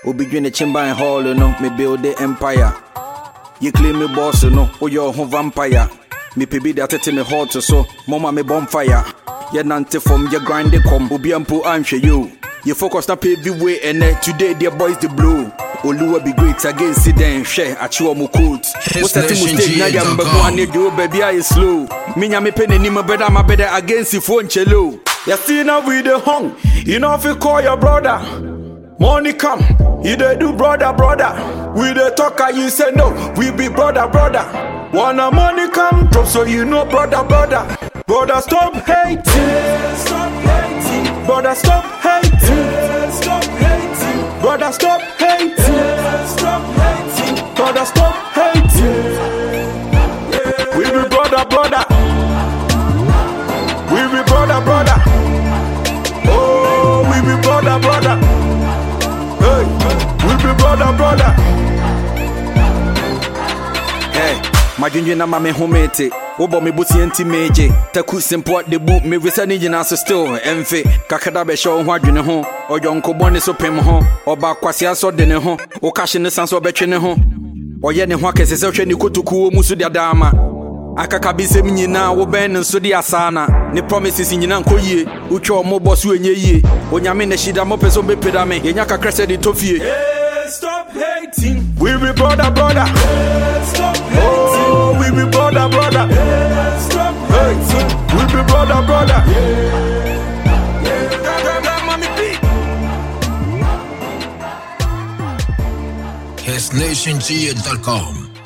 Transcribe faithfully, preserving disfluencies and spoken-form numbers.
Obi dwene chimba hall no, me build the empire. You claim me boss no, o your home vampire. Me pebi de atete me hot so, mama me bonfire. Ye nante from ye grind come, obi ampo anhwe you. You focus na pay the way and today the boys the blue. Oluwa be great against it then share achiwa mo quote. What's that mistake na ya mbe mo ane do baby I slow. Me nya me pen ni me better my better against the phone chelo. You see now we the hung. You know if you call your brother. Money come, you dey do brother brother. We dey talk and you say no, we be brother brother. Wanna money come drop so you know brother brother. Brother stop hating, stop hating. Brother stop hating, stop hating. Brother stop hating, stop hating. Brother stop hating. We be brother brother. We be brother brother. Oh, we be brother brother. Hey, we be brother brother. Hey, my junior na mame homete. Obo me buti enti meje. Taku simple the boot me resani jina so still emfe. Kakada be show ho adwene ho. Oyonko bone so pem ho. Oba kwase aso de ne ho. O kashe ne sanso betwe ne ho. Oye ne ho akese se hwe ni kotoku mu so de adama. Akaka bi sem nyina wo ben nso de asana. Ne promises nyina nkoyie. Utwa omo boss enye yie. Onyame ne shida mo peso be peda me. Yenya kakra se de tofie. Hey, stop hating. We be brother brother. Hey, stop hating. Oh, we be brother brother. Hey, stop hating. We be brother brother. Yeah. Yeah. his nation G dot com